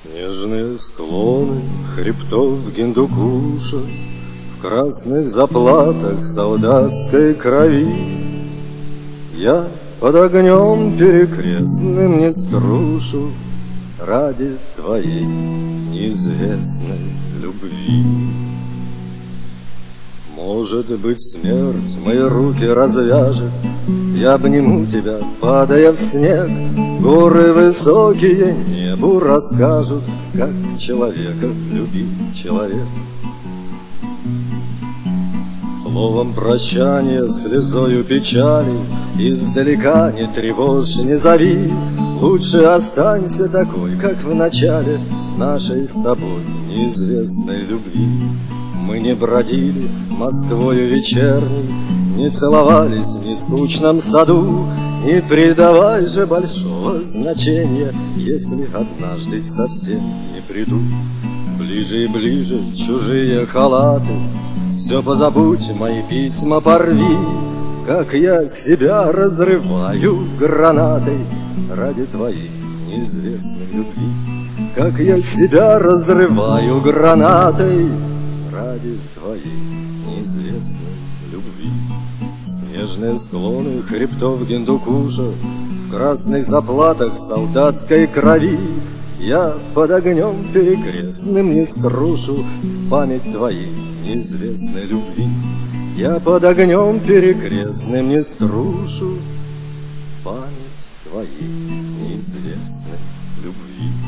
Снежные склоны хребтов Гиндукуша в красных заплатах солдатской крови. Я под огнем перекрестным не струшу ради твоей неизвестной любви. Может быть, смерть мои руки развяжет, я обниму тебя, падая в снег. Горы высокие небу расскажут, как человека любит человек. Словом прощания, слезою печали, издалека не тревожь, не зови. Лучше останься такой, как в начале нашей с тобой неизвестной любви. Мы не бродили Москвою вечерней, не целовались в нескучном саду. Не придавай же большого значения, если однажды совсем не приду. Ближе и ближе чужие халаты, все позабудь, мои письма порви. Как я себя разрываю гранатой ради твоей неизвестной любви. Как я себя разрываю гранатой ради твоей неизвестной любви. Снежные склоны хребтов Гиндукуша в красных заплатах солдатской крови. Я под огнем перекрестным не струшу в память твоей неизвестной любви. Я под огнем перекрестным не струшу в память твоей неизвестной любви.